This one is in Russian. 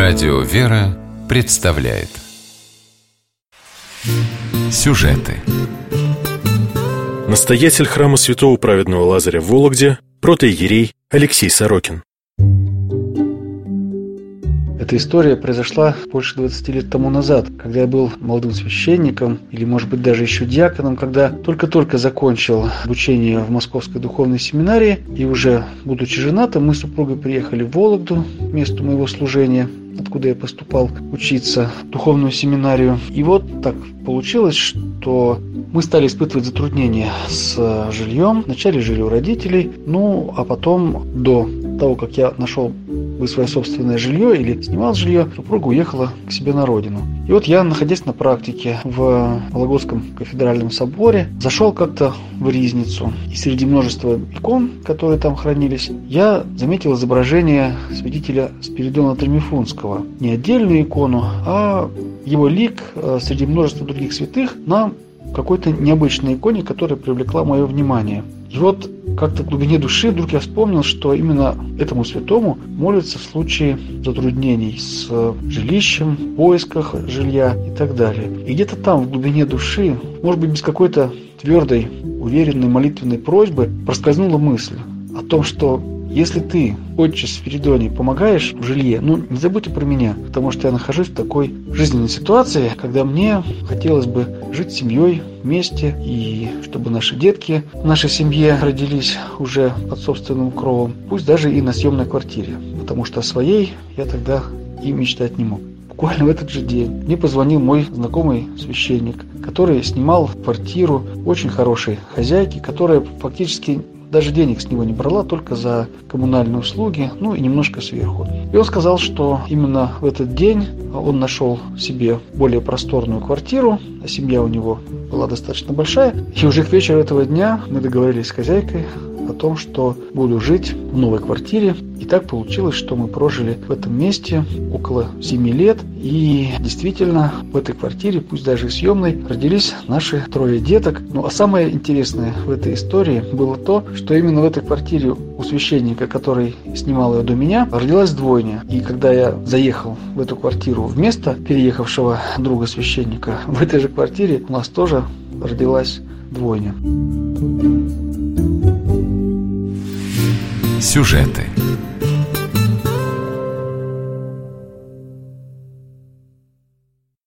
Радио «Вера» представляет сюжеты. Настоятель храма святого праведного Лазаря в Вологде, протоиерей Алексей Сорокин. Эта история произошла больше 20 лет тому назад, когда я был молодым священником, или, может быть, даже еще диаконом, когда только-только закончил обучение в Московской духовной семинарии, и уже, будучи женатым, мы с супругой приехали в Вологду, месту моего служения, откуда я поступал учиться в духовную семинарию. И вот так получилось, что мы стали испытывать затруднения с жильем. Вначале жили у родителей, а потом, до того, как я нашел свое собственное жилье или снимал жилье, супруга уехала к себе на родину. И вот я, находясь на практике в Вологодском кафедральном соборе, зашел как-то в ризницу. И среди множества икон, которые там хранились, я заметил изображение святителя Спиридона Тремифунского. Не отдельную икону, а его лик среди множества других святых на какой-то необычной иконе, которая привлекла мое внимание. И вот как-то в глубине души вдруг я вспомнил, что именно этому святому молятся в случае затруднений с жилищем, в поисках жилья и так далее. И где-то там, в глубине души, может быть, без какой-то твердой, уверенной молитвенной просьбы, проскользнула мысль о том, что если ты, отче Спиридоний, помогаешь в жилье, не забудь и про меня, потому что я нахожусь в такой жизненной ситуации, когда мне хотелось бы жить с семьей вместе, и чтобы наши детки в нашей семье родились уже под собственным кровом, пусть даже и на съемной квартире, потому что о своей я тогда и мечтать не мог. Буквально в этот же день мне позвонил мой знакомый священник, который снимал квартиру очень хорошей хозяйки, которая фактически даже денег с него не брала, только за коммунальные услуги, и немножко сверху. И он сказал, что именно в этот день он нашел себе более просторную квартиру, а семья у него была достаточно большая. И уже к вечеру этого дня мы договорились с хозяйкой о том, что буду жить в новой квартире. И так получилось, что мы прожили в этом месте около 7 лет. И действительно, в этой квартире, пусть даже и съемной, родились наши 3 деток. А самое интересное в этой истории было то, что именно в этой квартире у священника, который снимал ее до меня, родилась двойня. И когда я заехал в эту квартиру вместо переехавшего друга священника, в этой же квартире у нас тоже родилась двойня. Сюжеты.